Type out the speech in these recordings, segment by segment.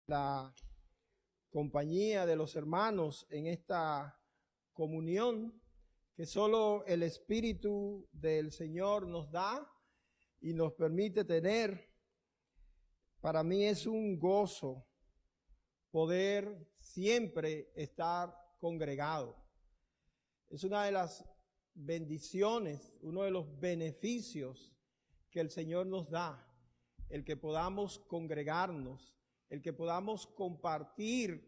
la compañía de los hermanos en esta comunión que solo el Espíritu del Señor nos da y nos permite tener. Para mí es un gozo poder siempre estar congregado. Es una de las bendiciones, uno de los beneficios que el Señor nos da, el que podamos congregarnos, el que podamos compartir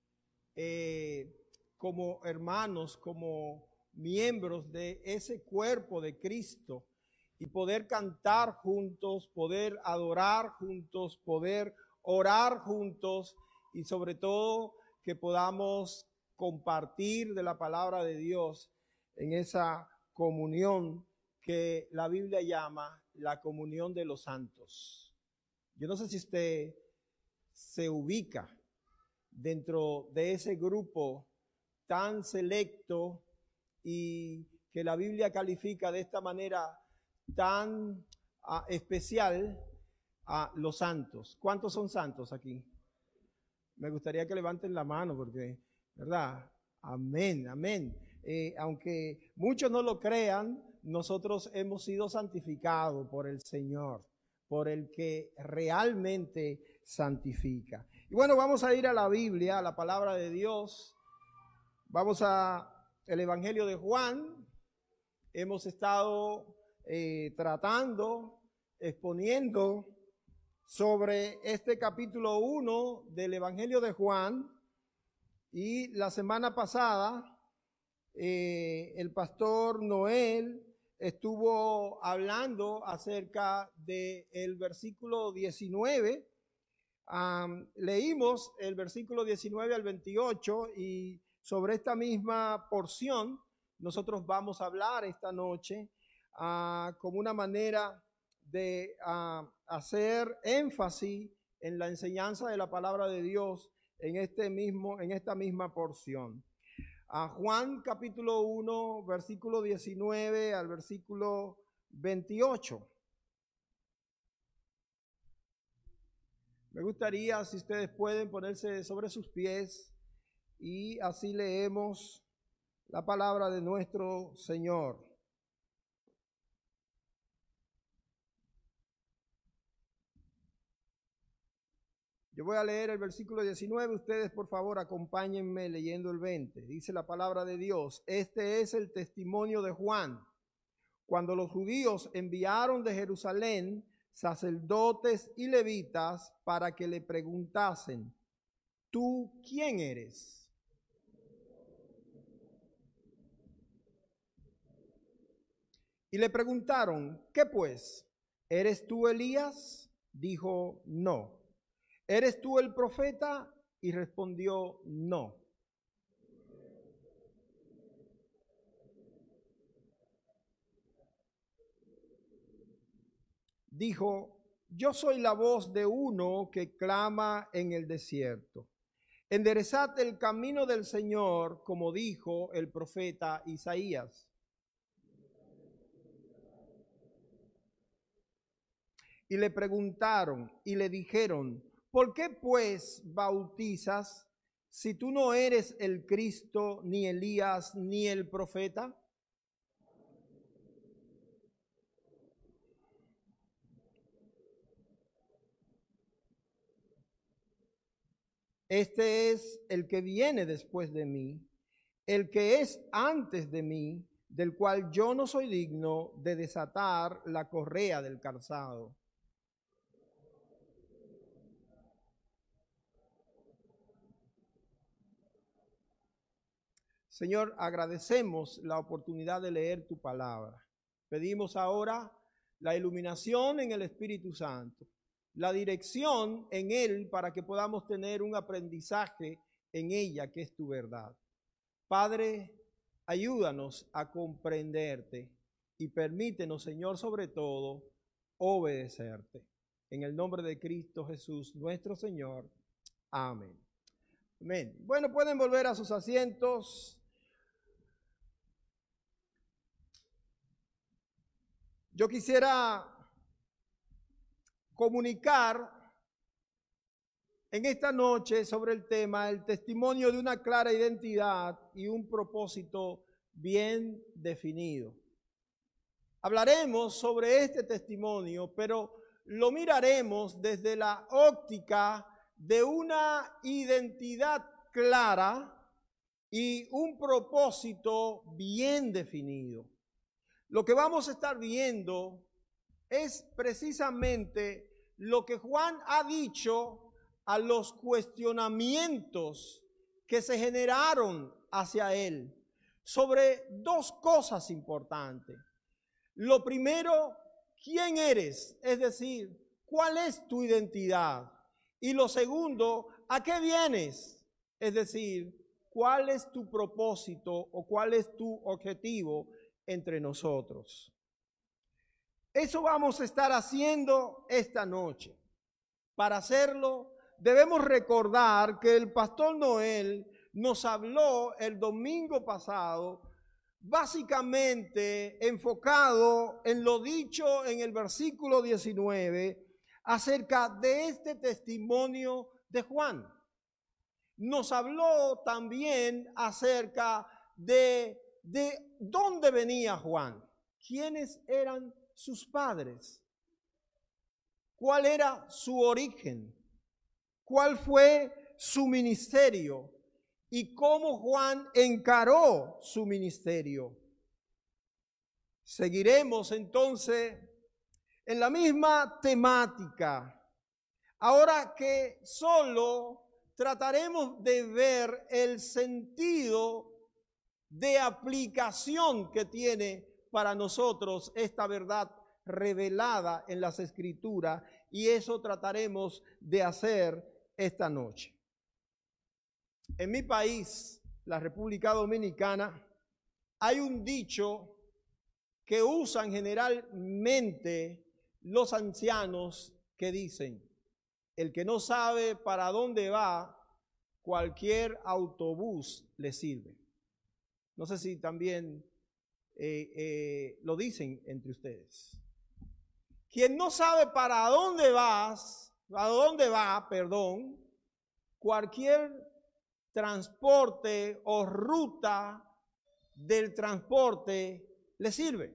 como hermanos, como miembros de ese cuerpo de Cristo y poder cantar juntos, poder adorar juntos, poder orar juntos y sobre todo que podamos compartir de la palabra de Dios en esa comunión que la Biblia llama la comunión de los santos. Yo no sé si usted se ubica dentro de ese grupo tan selecto y que la Biblia califica de esta manera tan especial a los santos. ¿Cuántos son santos aquí? Me gustaría que levanten la mano porque, ¿verdad? Amén, amén. Aunque muchos no lo crean, nosotros hemos sido santificados por el Señor, por el que realmente santifica. Y bueno, vamos a ir a la Biblia, a la palabra de Dios. Vamos a el Evangelio de Juan. Hemos estado tratando, exponiendo sobre este capítulo 1 del Evangelio de Juan. Y la semana pasada, el pastor Noel estuvo hablando acerca del versículo 19. Leímos el versículo 19 al 28 y sobre esta misma porción nosotros vamos a hablar esta noche como una manera de hacer énfasis en la enseñanza de la palabra de Dios en esta misma porción. Juan capítulo 1, versículo 19 al versículo 28. Me gustaría, si ustedes pueden, ponerse sobre sus pies y así leemos la palabra de nuestro Señor. Yo voy a leer el versículo 19, ustedes por favor acompáñenme leyendo el 20. Dice la palabra de Dios: este es el testimonio de Juan. Cuando los judíos enviaron de Jerusalén sacerdotes y levitas para que le preguntasen: ¿tú quién eres? Y le preguntaron: ¿qué pues? ¿Eres tú Elías? Dijo: no. ¿Eres tú el profeta? Y respondió: no. Dijo: yo soy la voz de uno que clama en el desierto. Enderezad el camino del Señor, como dijo el profeta Isaías. Y le preguntaron y le dijeron: ¿por qué pues bautizas si tú no eres el Cristo, ni Elías, ni el profeta? Este es el que viene después de mí, el que es antes de mí, del cual yo no soy digno de desatar la correa del calzado. Señor, agradecemos la oportunidad de leer tu palabra. Pedimos ahora la iluminación en el Espíritu Santo, la dirección en él para que podamos tener un aprendizaje en ella, que es tu verdad. Padre, ayúdanos a comprenderte y permítenos, Señor, sobre todo, obedecerte. En el nombre de Cristo Jesús, nuestro Señor. Amén. Amén. Bueno, pueden volver a sus asientos. Yo quisiera comunicar en esta noche sobre el tema el testimonio de una clara identidad y un propósito bien definido. Hablaremos sobre este testimonio, pero lo miraremos desde la óptica de una identidad clara y un propósito bien definido. Lo que vamos a estar viendo es precisamente lo que Juan ha dicho a los cuestionamientos que se generaron hacia él sobre dos cosas importantes. Lo primero, ¿quién eres? Es decir, ¿cuál es tu identidad? Y lo segundo, ¿a qué vienes? Es decir, ¿cuál es tu propósito o cuál es tu objetivo entre nosotros? Eso vamos a estar haciendo esta noche. Para hacerlo, debemos recordar que el pastor Noel nos habló el domingo pasado básicamente enfocado en lo dicho en el versículo 19 acerca de este testimonio de Juan. Nos habló también acerca de dónde venía Juan, quiénes eran sus padres, cuál era su origen, cuál fue su ministerio y cómo Juan encaró su ministerio. Seguiremos entonces en la misma temática. Ahora que solo trataremos de ver el sentido de aplicación que tiene para nosotros esta verdad revelada en las Escrituras, y eso trataremos de hacer esta noche. En mi país, la República Dominicana, hay un dicho que usan generalmente los ancianos que dicen: el que no sabe para dónde va, cualquier autobús le sirve. No sé si también lo dicen entre ustedes. Quien no sabe para dónde va, cualquier transporte o ruta del transporte le sirve.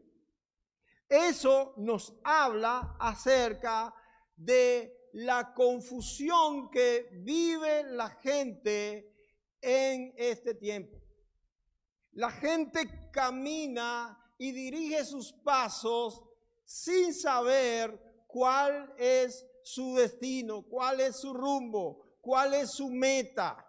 Eso nos habla acerca de la confusión que vive la gente en este tiempo. La gente camina y dirige sus pasos sin saber cuál es su destino, cuál es su rumbo, cuál es su meta.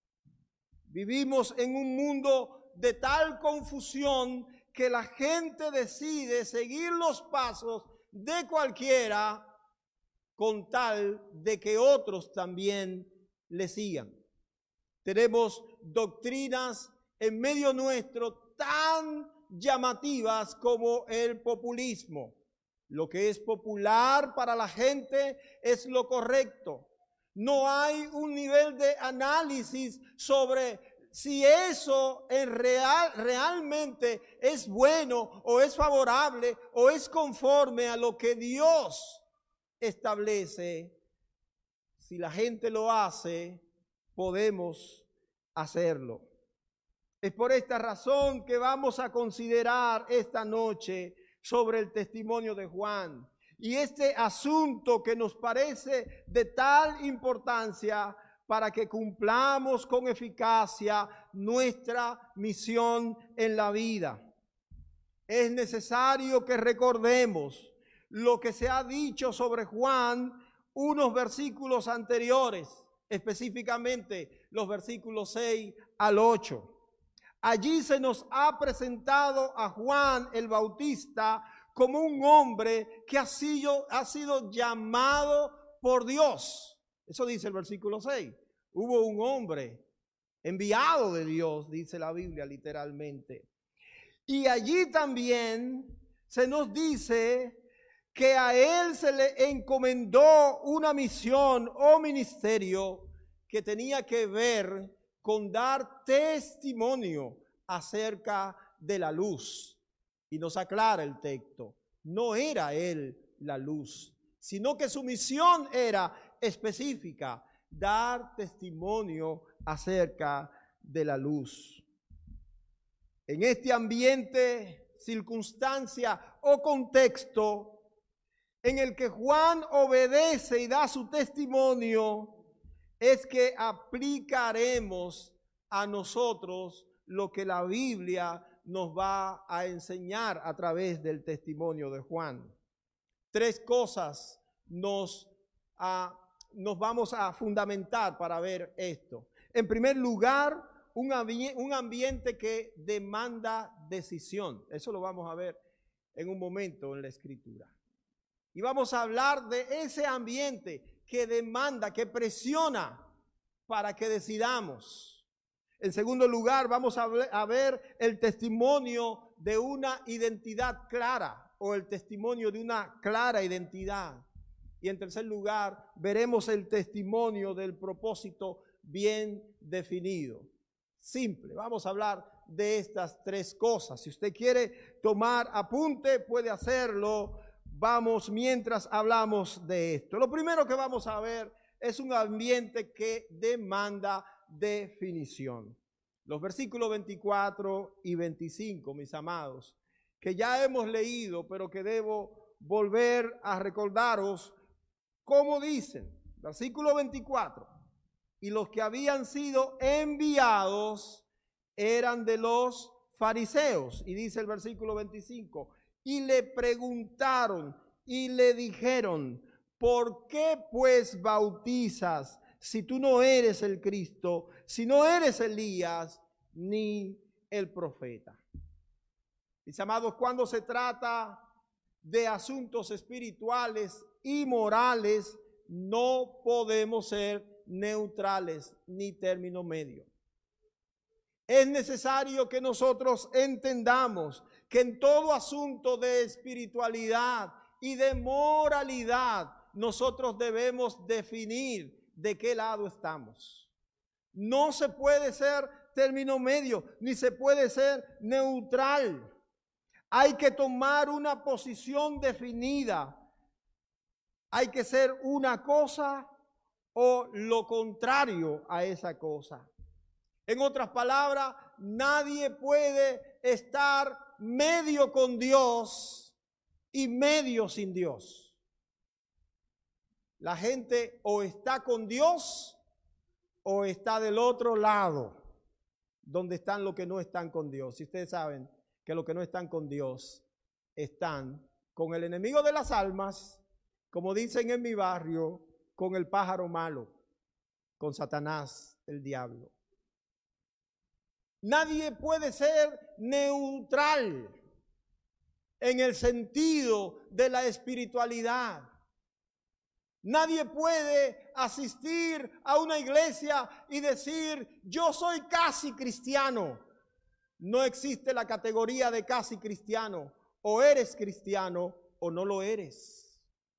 Vivimos en un mundo de tal confusión que la gente decide seguir los pasos de cualquiera con tal de que otros también le sigan. Tenemos doctrinas en medio nuestro tan llamativas como el populismo. Lo que es popular para la gente es lo correcto. No hay un nivel de análisis sobre si eso realmente es bueno o es favorable o es conforme a lo que Dios establece. Si la gente lo hace, podemos hacerlo. Es por esta razón que vamos a considerar esta noche sobre el testimonio de Juan. Y este asunto que nos parece de tal importancia para que cumplamos con eficacia nuestra misión en la vida. Es necesario que recordemos lo que se ha dicho sobre Juan unos versículos anteriores, específicamente los versículos 6 al 8. Allí se nos ha presentado a Juan el Bautista como un hombre que ha sido llamado por Dios. Eso dice el versículo 6. Hubo un hombre enviado de Dios, dice la Biblia literalmente. Y allí también se nos dice que a él se le encomendó una misión o ministerio que tenía que ver con dar testimonio acerca de la luz. Y nos aclara el texto, no era él la luz, sino que su misión era específica, dar testimonio acerca de la luz. En este ambiente, circunstancia o contexto en el que Juan obedece y da su testimonio, es que aplicaremos a nosotros lo que la Biblia nos va a enseñar a través del testimonio de Juan. Tres cosas nos vamos a fundamentar para ver esto. En primer lugar, un ambiente que demanda decisión. Eso lo vamos a ver en un momento en la Escritura. Y vamos a hablar de ese ambiente que demanda, que presiona para que decidamos. En segundo lugar, vamos a ver el testimonio de una identidad clara o el testimonio de una clara identidad. Y en tercer lugar, veremos el testimonio del propósito bien definido. Simple, vamos a hablar de estas tres cosas. Si usted quiere tomar apunte, puede hacerlo. Vamos mientras hablamos de esto. Lo primero que vamos a ver es un ambiente que demanda definición. Los versículos 24 y 25, mis amados, que ya hemos leído, pero que debo volver a recordaros cómo dicen. Versículo 24. Y los que habían sido enviados eran de los fariseos. Y dice el versículo 25. Y le preguntaron y le dijeron: ¿por qué pues bautizas si tú no eres el Cristo, si no eres Elías, ni el profeta? Mis amados, cuando se trata de asuntos espirituales y morales, no podemos ser neutrales ni término medio. Es necesario que nosotros entendamos que en todo asunto de espiritualidad y de moralidad, nosotros debemos definir de qué lado estamos. No se puede ser término medio, ni se puede ser neutral. Hay que tomar una posición definida. Hay que ser una cosa o lo contrario a esa cosa. En otras palabras, nadie puede estar medio con Dios y medio sin Dios. La gente o está con Dios o está del otro lado, donde están los que no están con Dios. Y ustedes saben que los que no están con Dios están con el enemigo de las almas, como dicen en mi barrio, con el pájaro malo, con Satanás, el diablo. Nadie puede ser neutral en el sentido de la espiritualidad. Nadie puede asistir a una iglesia y decir: yo soy casi cristiano. No existe la categoría de casi cristiano. O eres cristiano o no lo eres.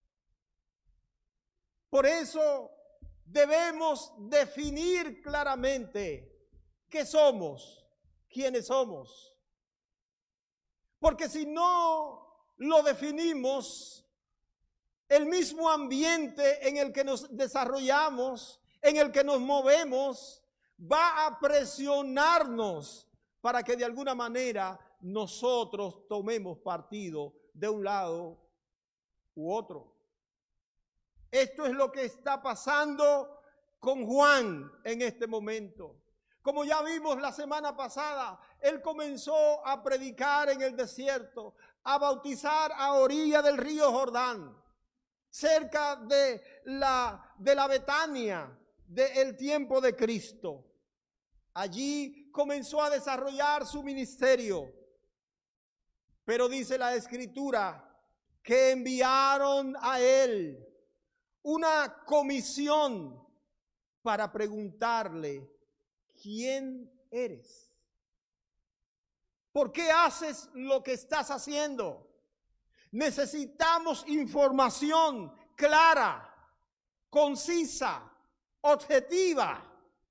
Por eso debemos definir claramente qué somos, quiénes somos. Porque si no lo definimos, el mismo ambiente en el que nos desarrollamos, en el que nos movemos, va a presionarnos para que de alguna manera nosotros tomemos partido de un lado u otro. Esto es lo que está pasando con Juan en este momento. Como ya vimos la semana pasada, él comenzó a predicar en el desierto, a bautizar a orilla del río Jordán, cerca de la Betania del tiempo de Cristo. Allí comenzó a desarrollar su ministerio. Pero dice la Escritura que enviaron a él una comisión para preguntarle: ¿quién eres? ¿Por qué haces lo que estás haciendo? Necesitamos información clara, concisa, objetiva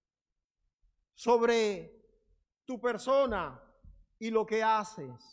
sobre tu persona y lo que haces.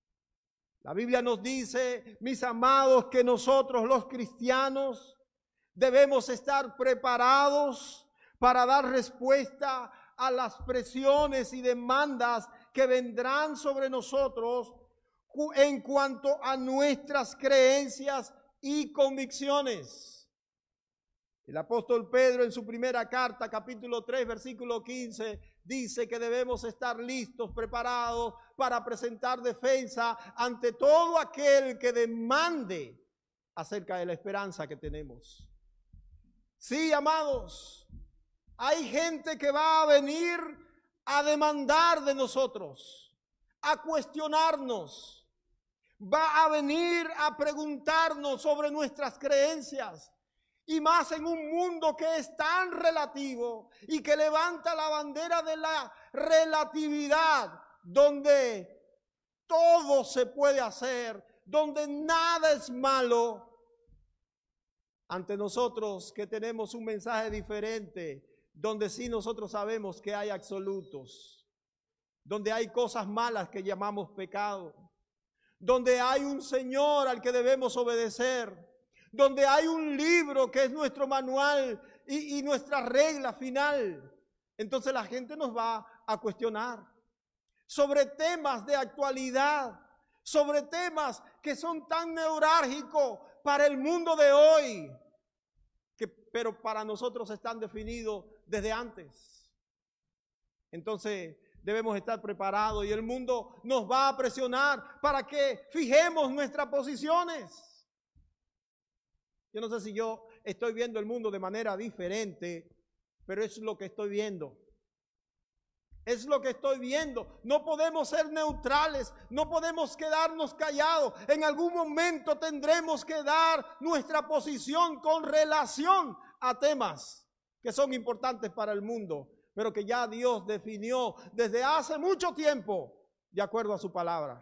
La Biblia nos dice, mis amados, que nosotros los cristianos Debemos estar preparados para dar respuesta a las presiones y demandas que vendrán sobre nosotros en cuanto a nuestras creencias y convicciones. El apóstol Pedro en su primera carta, capítulo 3, versículo 15, dice que debemos estar listos, preparados para presentar defensa ante todo aquel que demande acerca de la esperanza que tenemos. Sí, amados, hay gente que va a venir a demandar de nosotros, a cuestionarnos, va a venir a preguntarnos sobre nuestras creencias, y más en un mundo que es tan relativo y que levanta la bandera de la relatividad, donde todo se puede hacer, donde nada es malo. Ante nosotros que tenemos un mensaje diferente, donde sí nosotros sabemos que hay absolutos, donde hay cosas malas que llamamos pecado, donde hay un Señor al que debemos obedecer, donde hay un libro que es nuestro manual y nuestra regla final. Entonces la gente nos va a cuestionar sobre temas de actualidad, sobre temas que son tan neurálgicos para el mundo de hoy, pero para nosotros están definidos desde antes. Entonces debemos estar preparados y el mundo nos va a presionar para que fijemos nuestras posiciones. Yo no sé si yo estoy viendo el mundo de manera diferente, pero es lo que estoy viendo. Es lo que estoy viendo. No podemos ser neutrales, no podemos quedarnos callados. En algún momento tendremos que dar nuestra posición con relación a temas que son importantes para el mundo, pero que ya Dios definió desde hace mucho tiempo de acuerdo a su palabra.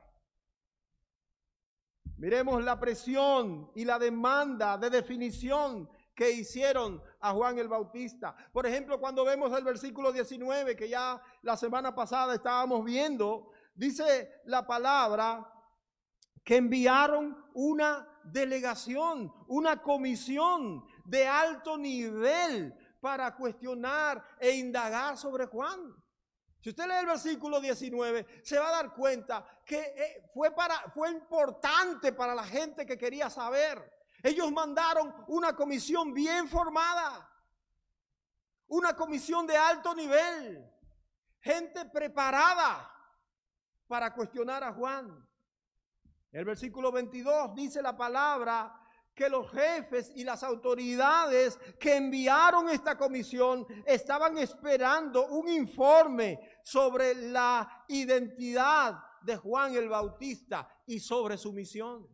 Miremos la presión y la demanda de definición que hicieron a Juan el Bautista. Por ejemplo, cuando vemos el versículo 19, que ya la semana pasada estábamos viendo, dice la palabra que enviaron una delegación, una comisión de alto nivel para cuestionar e indagar sobre Juan. Si usted lee el versículo 19, se va a dar cuenta que fue importante para la gente que quería saber. Ellos mandaron una comisión bien formada, una comisión de alto nivel, gente preparada para cuestionar a Juan. El versículo 22 dice la palabra que los jefes y las autoridades que enviaron esta comisión estaban esperando un informe sobre la identidad de Juan el Bautista y sobre su misión.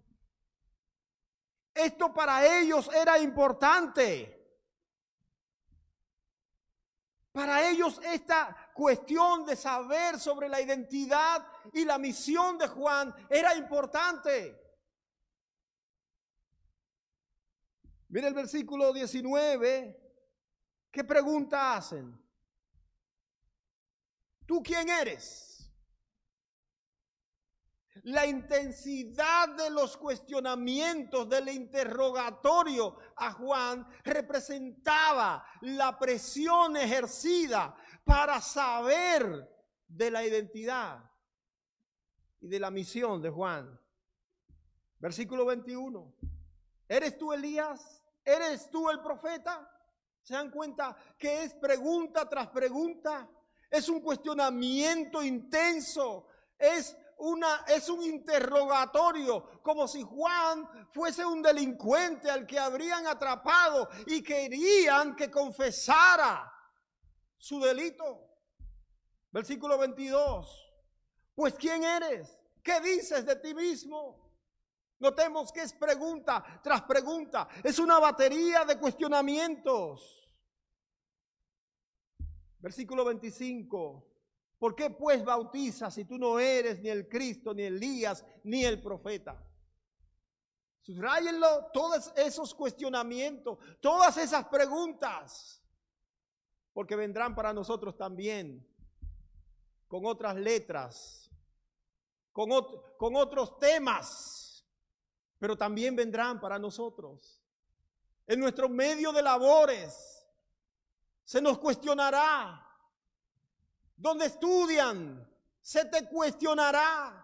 Esto para ellos era importante. Para ellos esta cuestión de saber sobre la identidad y la misión de Juan era importante. Mira el versículo 19. ¿Qué pregunta hacen? ¿Tú quién eres? La intensidad de los cuestionamientos, del interrogatorio a Juan representaba la presión ejercida para saber de la identidad y de la misión de Juan. Versículo 21. ¿Eres tú Elías? ¿Eres tú el profeta? ¿Se dan cuenta que es pregunta tras pregunta? Es un cuestionamiento intenso, es un interrogatorio, como si Juan fuese un delincuente al que habrían atrapado y querían que confesara su delito. Versículo 22. Pues ¿quién eres? ¿Qué dices de ti mismo? Notemos que es pregunta tras pregunta, es una batería de cuestionamientos. Versículo 25. ¿Por qué pues bautizas si tú no eres ni el Cristo, ni Elías, ni el profeta? Subrayenlo, todos esos cuestionamientos, todas esas preguntas, porque vendrán para nosotros también con otras letras, con otros temas, pero también vendrán para nosotros. en nuestro medio de labores, se nos cuestionará. Donde estudian, se te cuestionará.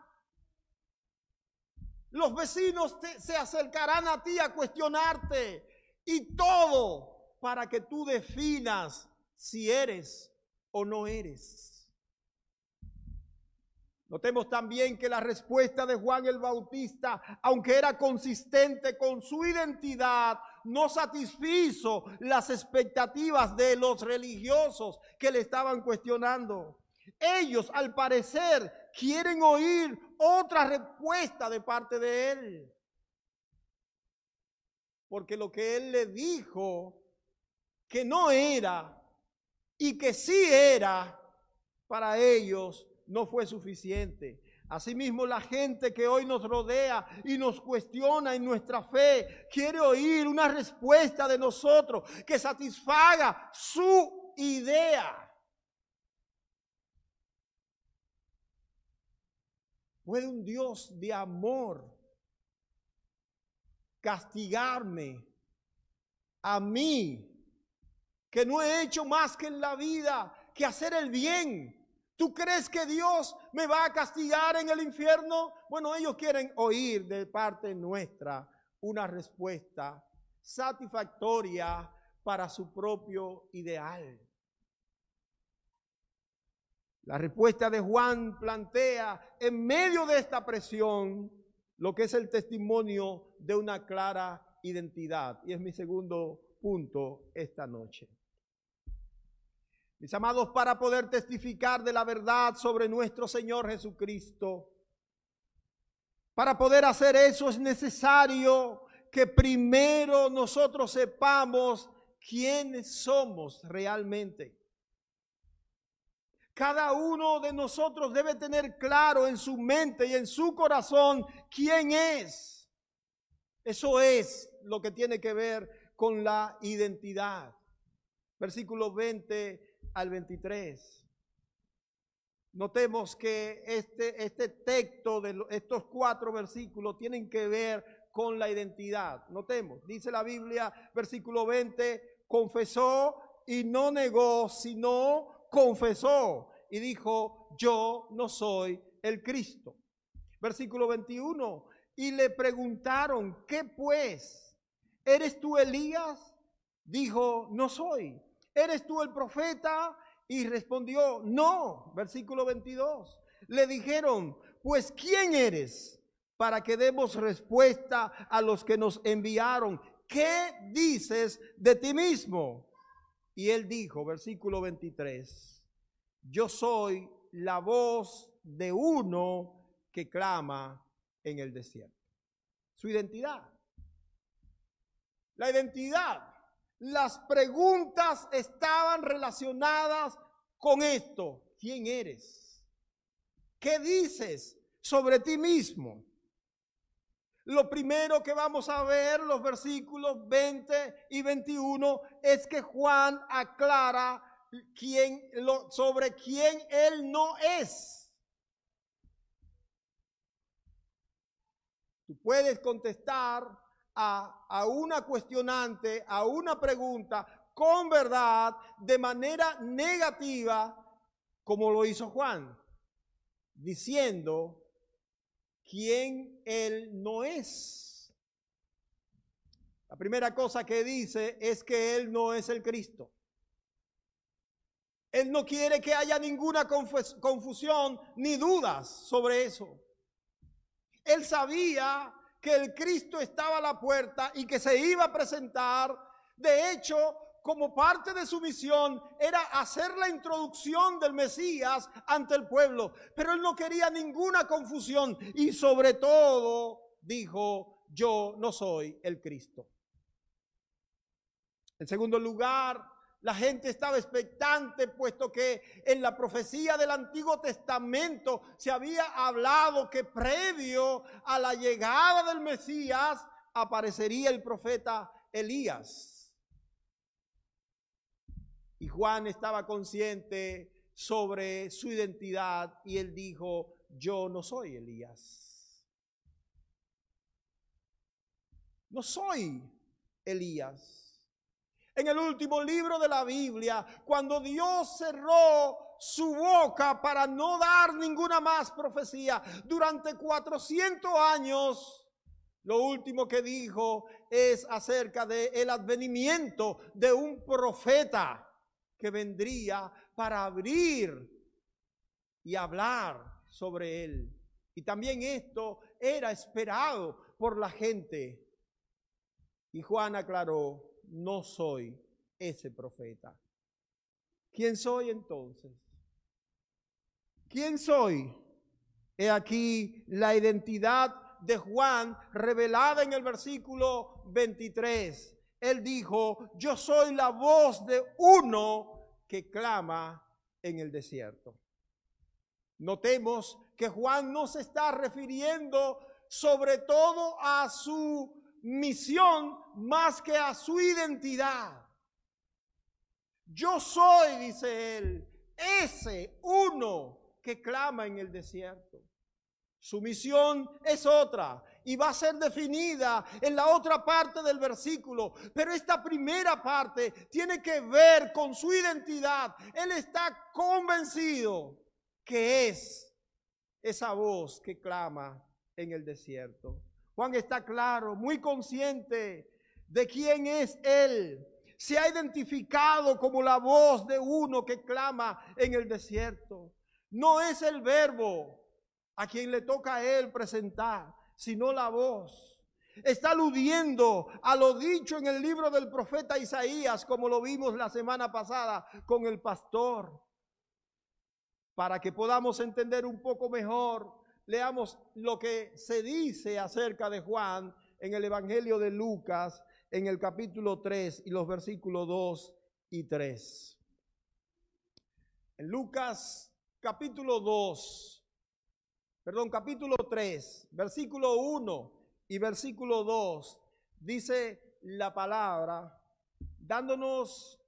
Los vecinos se acercarán a ti a cuestionarte. Y todo para que tú definas si eres o no eres. Notemos también que la respuesta de Juan el Bautista, aunque era consistente con su identidad, no satisfizo las expectativas de los religiosos que le estaban cuestionando. Ellos, al parecer, quieren oír otra respuesta de parte de él. Porque lo que él le dijo que no era y que sí era, para ellos no fue suficiente. Asimismo, la gente que hoy nos rodea y nos cuestiona en nuestra fe, quiere oír una respuesta de nosotros que satisfaga su idea. ¿Puede un Dios de amor castigarme a mí, que no he hecho más que en la vida que hacer el bien? ¿Tú crees que Dios me va a castigar en el infierno? Bueno, ellos quieren oír de parte nuestra una respuesta satisfactoria para su propio ideal. La respuesta de Juan plantea en medio de esta presión lo que es el testimonio de una clara identidad. Y es mi segundo punto esta noche. Mis amados, para poder testificar de la verdad sobre nuestro Señor Jesucristo, para poder hacer eso es necesario que primero nosotros sepamos quiénes somos realmente. Cada uno de nosotros debe tener claro en su mente y en su corazón quién es. Eso es lo que tiene que ver con la identidad. Versículos 20 al 23. Notemos que este texto de estos 4 versículos tienen que ver con la identidad. Notemos, dice la Biblia, versículo 20, confesó y no negó, sino confesó y dijo, yo no soy el Cristo. Versículo 21, y le preguntaron, ¿qué pues? ¿Eres tú Elías? Dijo, no soy. ¿Eres tú el profeta? Y respondió, no. Versículo 22. Le dijeron, pues ¿quién eres? Para que demos respuesta a los que nos enviaron. ¿Qué dices de ti mismo? Y él dijo, versículo 23, yo soy la voz de uno que clama en el desierto. Su identidad. La identidad. Las preguntas estaban relacionadas con esto. ¿Quién eres? ¿Qué dices sobre ti mismo? Lo primero que vamos a ver, los versículos 20 y 21, es que Juan aclara sobre quién él no es. Tú puedes contestar a una cuestionante, a una pregunta con verdad, de manera negativa, como lo hizo Juan, diciendo quién él no es. La primera cosa que dice es que él no es el Cristo. Él no quiere que haya ninguna confusión ni dudas sobre eso. Él sabía que el Cristo estaba a la puerta y que se iba a presentar. De hecho, como parte de su misión era hacer la introducción del Mesías ante el pueblo. Pero él no quería ninguna confusión y sobre todo dijo, yo no soy el Cristo. En segundo lugar, la gente estaba expectante, puesto que en la profecía del Antiguo Testamento se había hablado que previo a la llegada del Mesías aparecería el profeta Elías. Y Juan estaba consciente sobre su identidad y él dijo, yo no soy Elías. No soy Elías. En el último libro de la Biblia, cuando Dios cerró su boca para no dar ninguna más profecía, durante 400 años, lo último que dijo es acerca del advenimiento de un profeta que vendría para abrir y hablar sobre él. Y también esto era esperado por la gente. Y Juan aclaró: no soy ese profeta. ¿Quién soy entonces? ¿Quién soy? He aquí la identidad de Juan revelada en el versículo 23. Él dijo: yo soy la voz de uno que clama en el desierto. Notemos que Juan no se está refiriendo sobre todo a su misión más que a su identidad. Yo soy, dice él, ese uno que clama en el desierto. Su misión es otra y va a ser definida en la otra parte del versículo. Pero esta primera parte tiene que ver con su identidad. Él está convencido que es esa voz que clama en el desierto. Juan está claro, muy consciente de quién es él. Se ha identificado como la voz de uno que clama en el desierto. No es el verbo a quien le toca a él presentar, sino la voz. Está aludiendo a lo dicho en el libro del profeta Isaías, como lo vimos la semana pasada con el pastor. Para que podamos entender un poco mejor, leamos lo que se dice acerca de Juan en el Evangelio de Lucas, en el capítulo 3 y los versículos 2 y 3. En Lucas capítulo 3, versículo 1 y versículo 2, dice la palabra, dándonos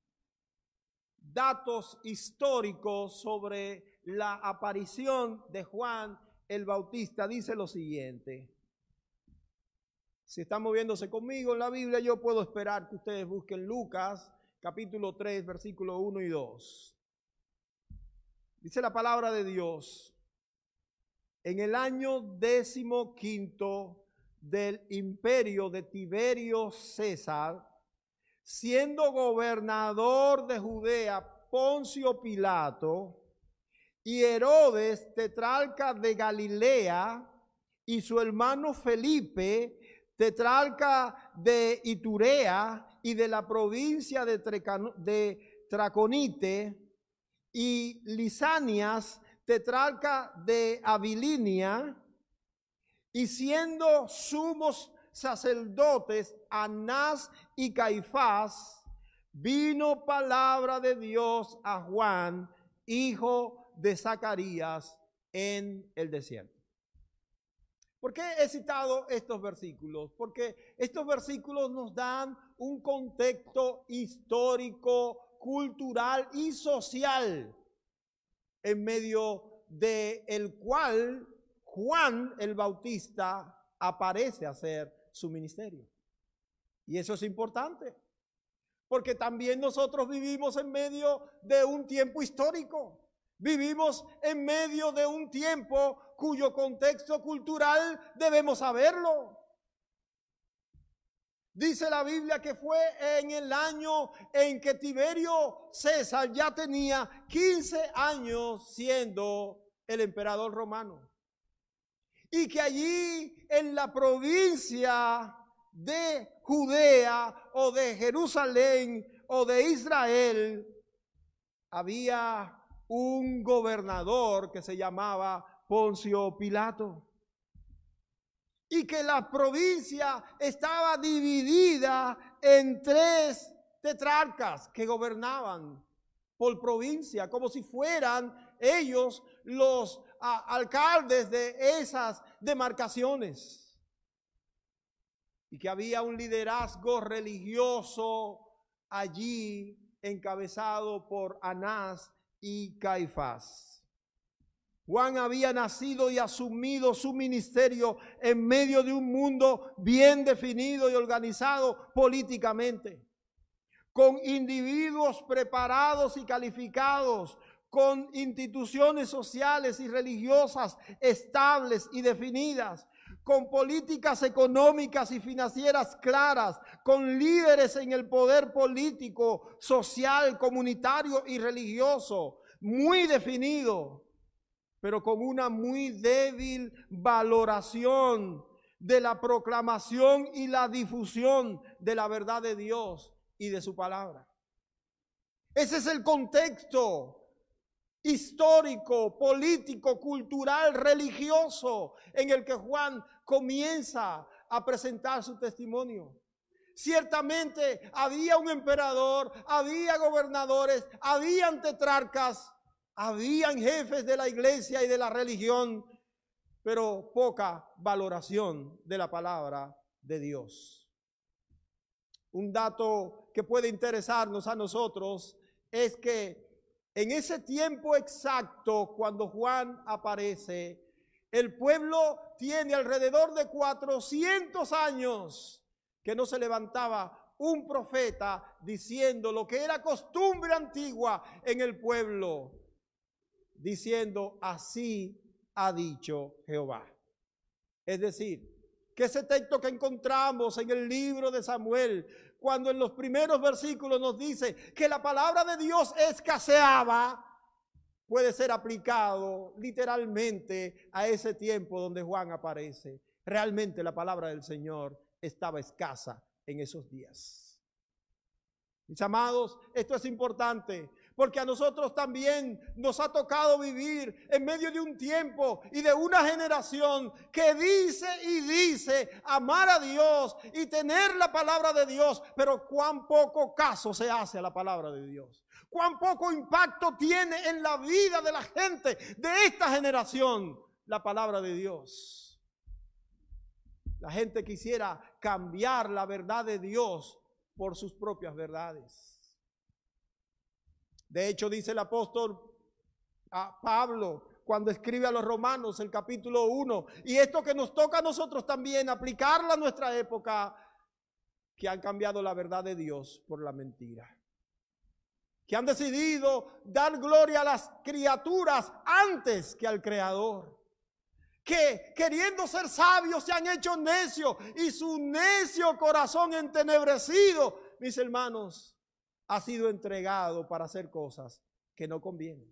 datos históricos sobre la aparición de Juan el Bautista. Dice lo siguiente. Si están moviéndose conmigo en la Biblia, yo puedo esperar que ustedes busquen Lucas capítulo 3, versículo 1 y 2. Dice la palabra de Dios: en el año 15 del imperio de Tiberio César, siendo gobernador de Judea Poncio Pilato y Herodes, tetrarca de Galilea, y su hermano Felipe, tetrarca de Iturea y de la provincia de Traconite, y Lisanias, tetrarca de Abilinia, y siendo sumos sacerdotes Anás y Caifás, vino palabra de Dios a Juan, hijo de Zacarías, en el desierto. ¿Por qué he citado estos versículos? Porque estos versículos nos dan un contexto histórico, cultural y social en medio del cual Juan el Bautista aparece a hacer su ministerio. Y eso es importante, porque también nosotros vivimos en medio de un tiempo histórico. Vivimos en medio de un tiempo cuyo contexto cultural debemos saberlo. Dice la Biblia que fue en el año en que Tiberio César ya tenía 15 años siendo el emperador romano. Y que allí en la provincia de Judea o de Jerusalén o de Israel había un gobernador que se llamaba Poncio Pilato. Y que la provincia estaba dividida en 3 tetrarcas que gobernaban por provincia, como si fueran ellos los alcaldes de esas demarcaciones. Y que había un liderazgo religioso allí encabezado por Anás y Caifás. Juan había nacido y asumido su ministerio en medio de un mundo bien definido y organizado políticamente, con individuos preparados y calificados, con instituciones sociales y religiosas estables y definidas, con políticas económicas y financieras claras, con líderes en el poder político, social, comunitario y religioso, muy definido, pero con una muy débil valoración de la proclamación y la difusión de la verdad de Dios y de su palabra. Ese es el contexto histórico, político, cultural, religioso en el que Juan comienza a presentar su testimonio. Ciertamente había un emperador, había gobernadores, habían tetrarcas, habían jefes de la iglesia y de la religión, pero poca valoración de la palabra de Dios. Un dato que puede interesarnos a nosotros es que en ese tiempo exacto, cuando Juan aparece, el pueblo tiene alrededor de 400 años que no se levantaba un profeta diciendo lo que era costumbre antigua en el pueblo, diciendo: así ha dicho Jehová. Es decir, que ese texto que encontramos en el libro de Samuel, cuando en los primeros versículos nos dice que la palabra de Dios escaseaba, puede ser aplicado literalmente a ese tiempo donde Juan aparece. Realmente la palabra del Señor estaba escasa en esos días. Mis amados, esto es importante, porque a nosotros también nos ha tocado vivir en medio de un tiempo y de una generación que dice y dice amar a Dios y tener la palabra de Dios, pero cuán poco caso se hace a la palabra de Dios. Cuán poco impacto tiene en la vida de la gente de esta generación la palabra de Dios. La gente quisiera cambiar la verdad de Dios por sus propias verdades. De hecho, dice el apóstol Pablo cuando escribe a los Romanos el capítulo 1, y esto que nos toca a nosotros también aplicarla a nuestra época, que han cambiado la verdad de Dios por la mentira, que han decidido dar gloria a las criaturas antes que al Creador, que queriendo ser sabios se han hecho necios y su necio corazón entenebrecido, mis hermanos, ha sido entregado para hacer cosas que no convienen.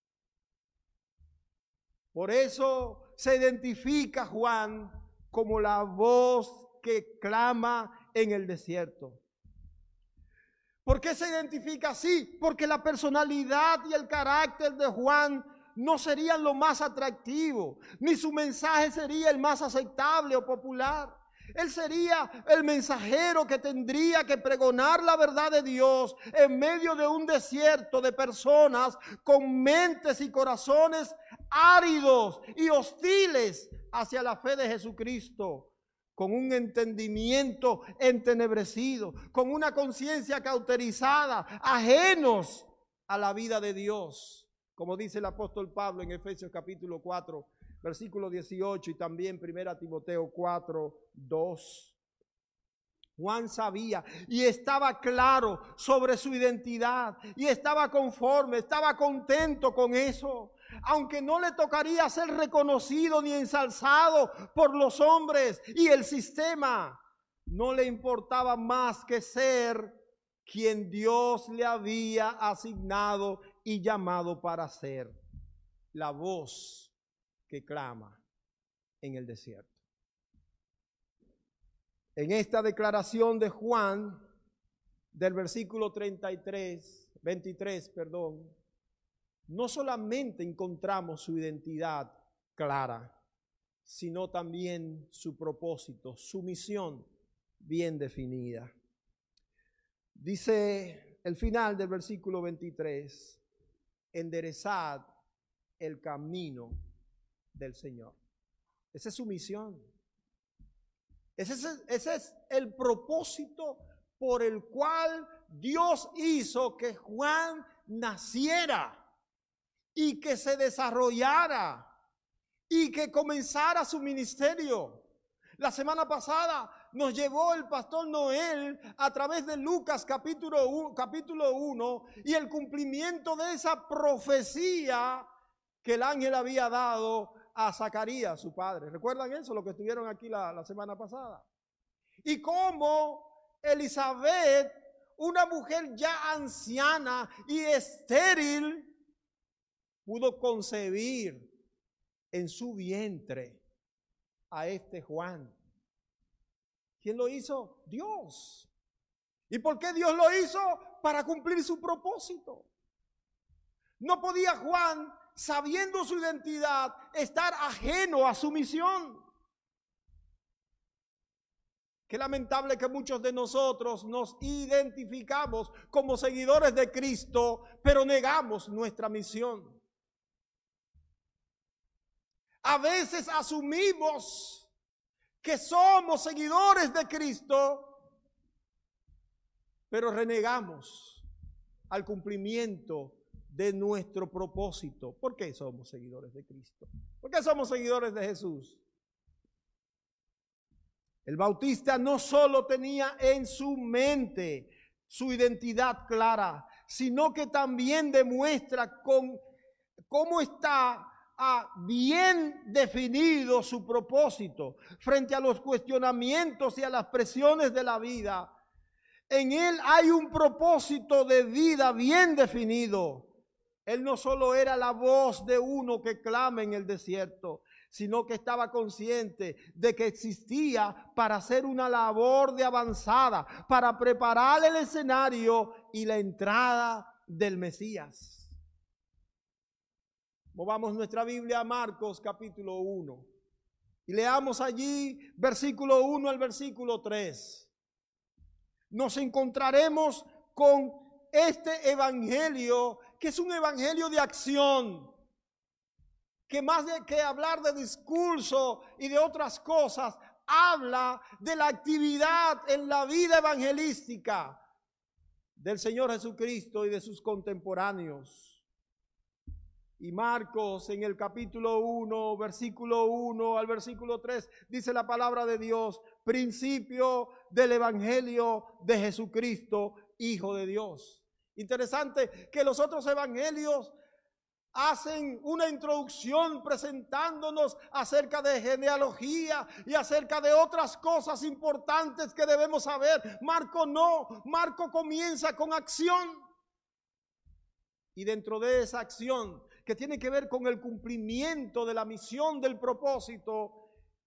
Por eso se identifica Juan como la voz que clama en el desierto. ¿Por qué se identifica así? Porque la personalidad y el carácter de Juan no serían lo más atractivo, ni su mensaje sería el más aceptable o popular. Él sería el mensajero que tendría que pregonar la verdad de Dios en medio de un desierto de personas con mentes y corazones áridos y hostiles hacia la fe de Jesucristo, con un entendimiento entenebrecido, con una conciencia cauterizada, ajenos a la vida de Dios, como dice el apóstol Pablo en Efesios capítulo 4, versículo 18, y también 1 Timoteo 4, 2. Juan sabía y estaba claro sobre su identidad y estaba conforme, estaba contento con eso. Aunque no le tocaría ser reconocido ni ensalzado por los hombres y el sistema, no le importaba más que ser quien Dios le había asignado y llamado para ser, la voz que clama en el desierto. En esta declaración de Juan, del versículo 23, no solamente encontramos su identidad clara, sino también su propósito, su misión bien definida. Dice el final del versículo 23, enderezad el camino del Señor. Esa es su misión. Ese es el propósito por el cual Dios hizo que Juan naciera. y que se desarrollara y que comenzara su ministerio. La semana pasada nos llevó el pastor Noel a través de Lucas capítulo 1 y el cumplimiento de esa profecía que el ángel había dado a Zacarías, su padre. ¿Recuerdan eso? Lo que estuvieron aquí la semana pasada. Y cómo Elizabeth, una mujer ya anciana y estéril, pudo concebir en su vientre a este Juan. ¿Quién lo hizo? Dios. ¿Y por qué Dios lo hizo? Para cumplir su propósito. No podía Juan, sabiendo su identidad, estar ajeno a su misión. Qué lamentable que muchos de nosotros nos identificamos como seguidores de Cristo, pero negamos nuestra misión. A veces asumimos que somos seguidores de Cristo, pero renegamos al cumplimiento de nuestro propósito. ¿Por qué somos seguidores de Cristo? ¿Por qué somos seguidores de Jesús? El Bautista no solo tenía en su mente su identidad clara, sino que también demuestra cómo está bien definido su propósito frente a los cuestionamientos y a las presiones de la vida. En él hay un propósito de vida bien definido. Él no solo era la voz de uno que clama en el desierto, sino que estaba consciente de que existía para hacer una labor de avanzada, para preparar el escenario y la entrada del Mesías. Movamos nuestra Biblia a Marcos capítulo 1 y leamos allí versículo 1 al versículo 3. Nos encontraremos con este evangelio, que es un evangelio de acción, que más de que hablar de discurso y de otras cosas, habla de la actividad en la vida evangelística del Señor Jesucristo y de sus contemporáneos. Y Marcos en el capítulo 1, versículo 1 al versículo 3, dice la palabra de Dios: principio del evangelio de Jesucristo, Hijo de Dios. Interesante que los otros evangelios hacen una introducción presentándonos acerca de genealogía y acerca de otras cosas importantes que debemos saber. Marco no, Marco comienza con acción. Y dentro de esa acción, que tiene que ver con el cumplimiento de la misión, del propósito,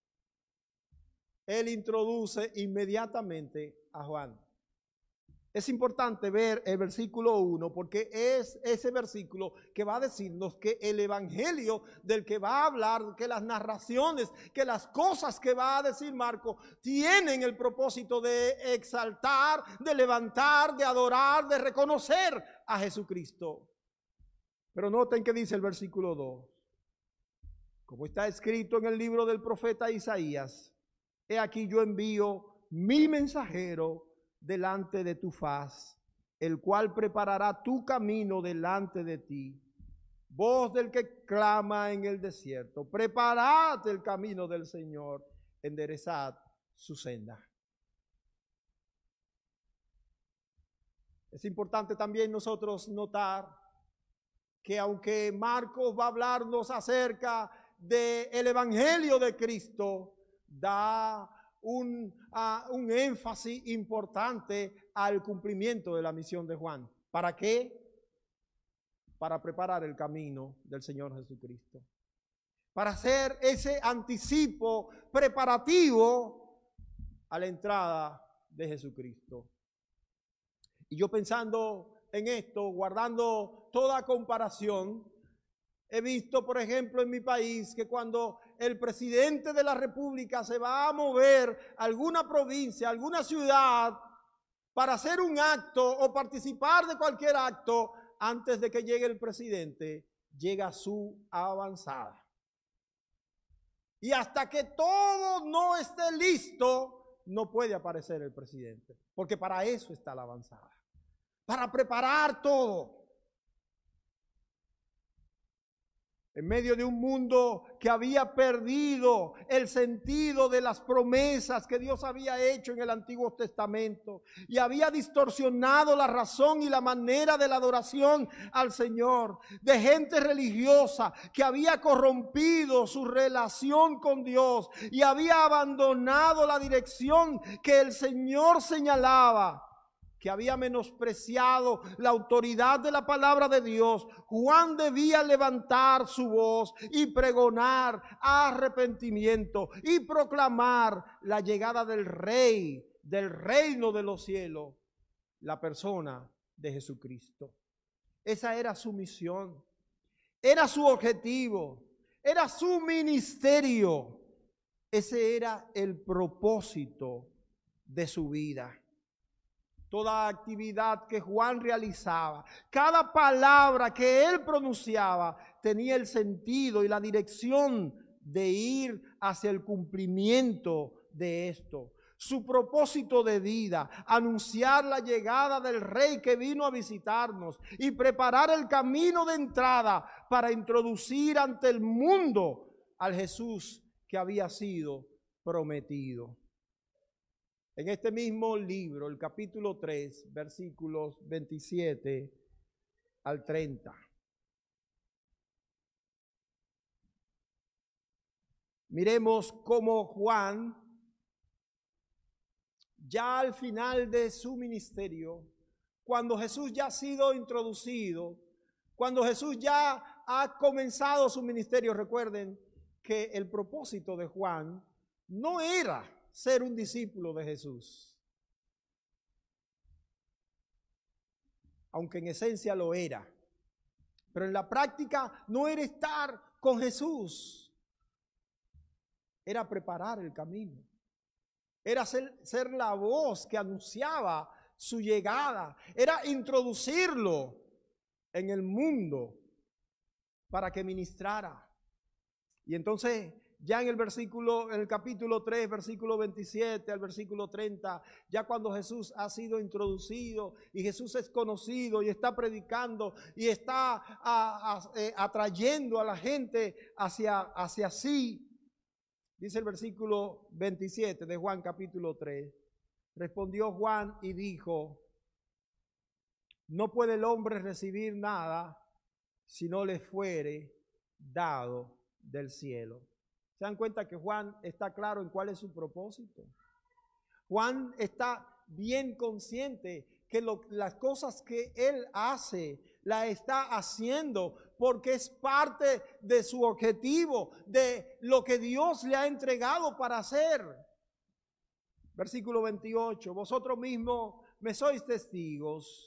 él introduce inmediatamente a Juan. Es importante ver el versículo 1 porque es ese versículo que va a decirnos que el evangelio del que va a hablar, que las narraciones, que las cosas que va a decir Marco tienen el propósito de exaltar, de levantar, de adorar, de reconocer a Jesucristo. Pero noten que dice el versículo 2. Como está escrito en el libro del profeta Isaías: he aquí yo envío mi mensajero delante de tu faz, el cual preparará tu camino delante de ti. Voz del que clama en el desierto: preparad el camino del Señor, enderezad su senda. Es importante también nosotros notar que aunque Marcos va a hablarnos acerca del evangelio de Cristo, da un énfasis importante al cumplimiento de la misión de Juan. ¿Para qué? Para preparar el camino del Señor Jesucristo. Para hacer ese anticipo preparativo a la entrada de Jesucristo. Y yo pensando en esto, guardando toda comparación, he visto, por ejemplo, en mi país que cuando el presidente de la República se va a mover a alguna provincia, a alguna ciudad, para hacer un acto o participar de cualquier acto, antes de que llegue el presidente, llega su avanzada. Y hasta que todo no esté listo, no puede aparecer el presidente, porque para eso está la avanzada. Para preparar todo. En medio de un mundo que había perdido el sentido de las promesas que Dios había hecho en el Antiguo Testamento y había distorsionado la razón y la manera de la adoración al Señor, de gente religiosa que había corrompido su relación con Dios y había abandonado la dirección que el Señor señalaba, que había menospreciado la autoridad de la palabra de Dios. Juan debía levantar su voz y pregonar arrepentimiento y proclamar la llegada del Rey, del reino de los cielos, la persona de Jesucristo. Esa era su misión, era su objetivo, era su ministerio. Ese era el propósito de su vida. Toda actividad que Juan realizaba, cada palabra que él pronunciaba, tenía el sentido y la dirección de ir hacia el cumplimiento de esto. Su propósito de vida, anunciar la llegada del Rey que vino a visitarnos y preparar el camino de entrada para introducir ante el mundo al Jesús que había sido prometido. En este mismo libro, el capítulo 3, versículos 27 al 30. Miremos cómo Juan, ya al final de su ministerio, cuando Jesús ya ha sido introducido, cuando Jesús ya ha comenzado su ministerio, recuerden que el propósito de Juan no era ser un discípulo de Jesús, aunque en esencia lo era, pero en la práctica no era estar con Jesús, era preparar el camino, era ser la voz que anunciaba su llegada, era introducirlo en el mundo para que ministrara. Y entonces, ya en el capítulo 3, versículo 27 al versículo 30, ya cuando Jesús ha sido introducido y Jesús es conocido y está predicando y está atrayendo a la gente hacia sí, dice el versículo 27 de Juan capítulo 3, respondió Juan y dijo: no puede el hombre recibir nada si no le fuere dado del cielo. ¿Se dan cuenta que Juan está claro en cuál es su propósito? Juan está bien consciente que las cosas que él hace, la está haciendo porque es parte de su objetivo, de lo que Dios le ha entregado para hacer. Versículo 28, vosotros mismos me sois testigos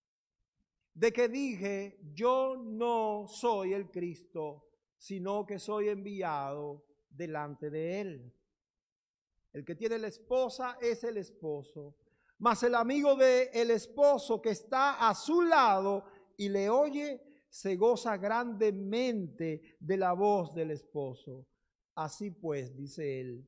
de que dije, yo no soy el Cristo, sino que soy enviado delante de él. El que tiene la esposa es el esposo, mas el amigo del esposo que está a su lado y le oye, se goza grandemente de la voz del esposo. Así pues, dice él,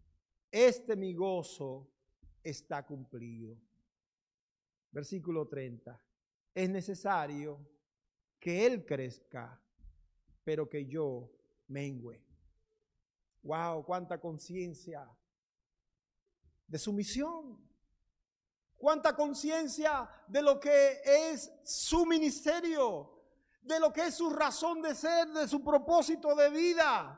mi gozo está cumplido. Versículo 30. Es necesario que él crezca, pero que yo mengüe. Wow, cuánta conciencia de su misión, cuánta conciencia de lo que es su ministerio, de lo que es su razón de ser, de su propósito de vida.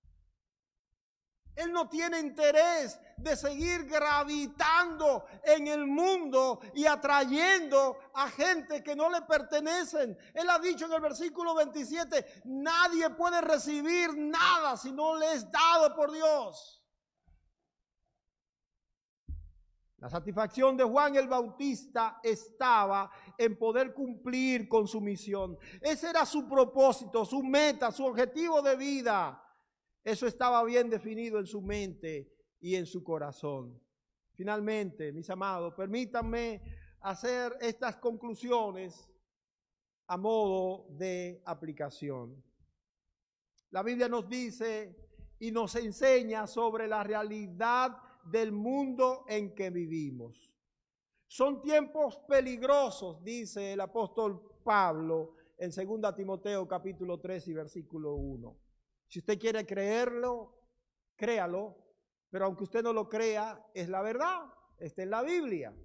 Él no tiene interés de seguir gravitando en el mundo y atrayendo a gente que no le pertenecen. Él ha dicho en el versículo 27, nadie puede recibir nada si no le es dado por Dios. La satisfacción de Juan el Bautista estaba en poder cumplir con su misión. Ese era su propósito, su meta, su objetivo de vida. Eso estaba bien definido en su mente y en su corazón. Finalmente, mis amados, permítanme hacer estas conclusiones a modo de aplicación. La Biblia nos dice y nos enseña sobre la realidad del mundo en que vivimos. Son tiempos peligrosos, dice el apóstol Pablo, en 2 Timoteo capítulo 3 y versículo 1. Si usted quiere creerlo, créalo, pero aunque usted no lo crea, es la verdad, está en la Biblia.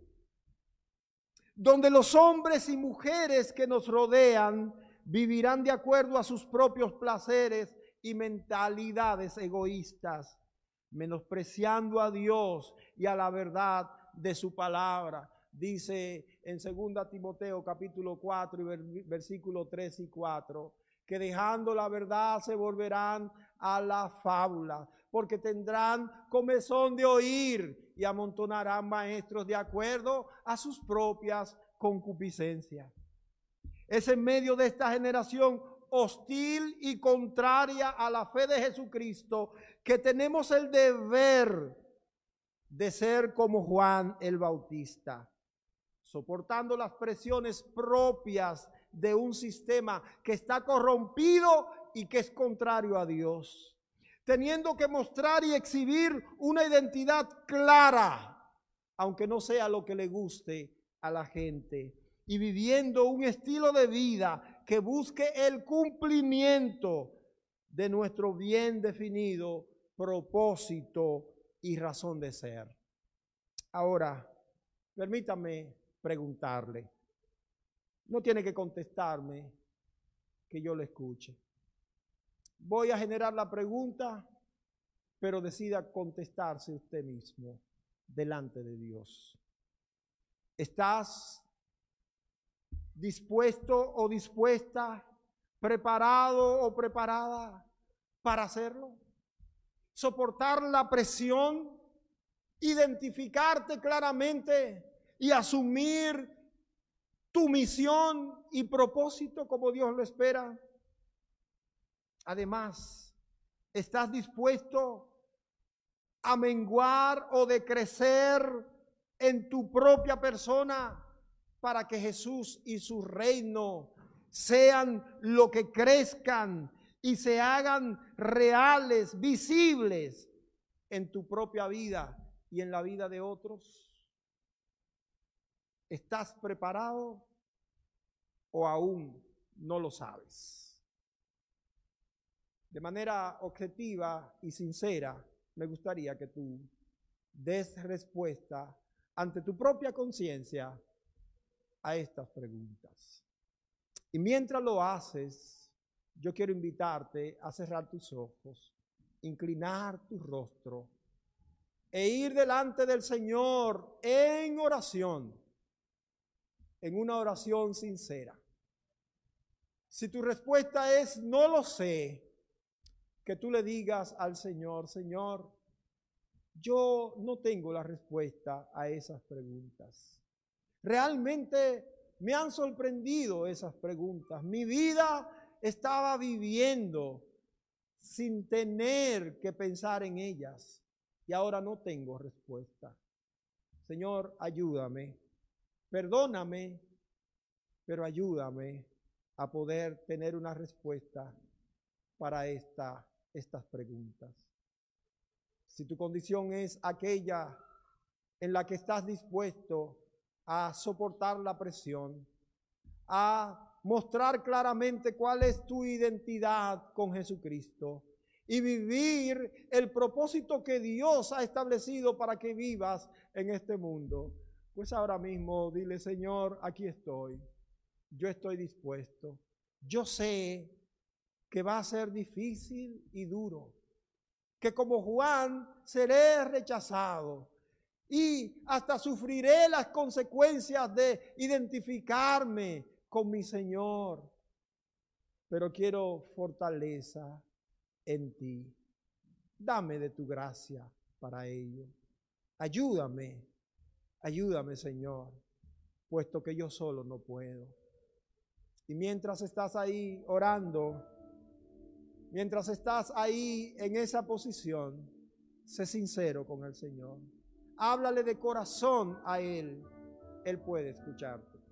Donde los hombres y mujeres que nos rodean vivirán de acuerdo a sus propios placeres y mentalidades egoístas, menospreciando a Dios y a la verdad de su palabra. Dice en 2 Timoteo capítulo 4 y versículo 3 y 4, que dejando la verdad se volverán a la fábula, porque tendrán comezón de oír y amontonarán maestros de acuerdo a sus propias concupiscencias. Es en medio de esta generación hostil y contraria a la fe de Jesucristo que tenemos el deber de ser como Juan el Bautista, soportando las presiones propias de un sistema que está corrompido y que es contrario a Dios, teniendo que mostrar y exhibir una identidad clara, aunque no sea lo que le guste a la gente, y viviendo un estilo de vida que busque el cumplimiento de nuestro bien definido propósito y razón de ser. Ahora, permítame preguntarle. No tiene que contestarme, que yo le escuche. Voy a generar la pregunta, pero decida contestarse usted mismo delante de Dios. ¿Estás dispuesto o dispuesta, preparado o preparada para hacerlo? Soportar la presión, identificarte claramente y asumir tu misión y propósito como Dios lo espera. Además, ¿estás dispuesto a menguar o decrecer en tu propia persona para que Jesús y su reino sean lo que crezcan y se hagan reales, visibles en tu propia vida y en la vida de otros? ¿Estás preparado o aún no lo sabes? De manera objetiva y sincera, me gustaría que tú des respuesta ante tu propia conciencia a estas preguntas. Y mientras lo haces, yo quiero invitarte a cerrar tus ojos, inclinar tu rostro e ir delante del Señor en oración, en una oración sincera. Si tu respuesta es no lo sé, que tú le digas al Señor: Señor, yo no tengo la respuesta a esas preguntas. Realmente me han sorprendido esas preguntas. Mi vida estaba viviendo sin tener que pensar en ellas y ahora no tengo respuesta. Señor, ayúdame, perdóname, pero ayúdame a poder tener una respuesta para estas preguntas. Si tu condición es aquella en la que estás dispuesto a soportar la presión, a mostrar claramente cuál es tu identidad con Jesucristo y vivir el propósito que Dios ha establecido para que vivas en este mundo, pues ahora mismo dile: Señor, aquí estoy, yo estoy dispuesto. Yo sé que va a ser difícil y duro, que como Juan seré rechazado y hasta sufriré las consecuencias de identificarme con mi Señor, pero quiero fortaleza en ti. Dame de tu gracia para ello. Ayúdame, Señor, puesto que yo solo no puedo. Y mientras estás ahí orando, mientras estás ahí en esa posición, sé sincero con el Señor. Háblale de corazón a Él. Él puede escucharte.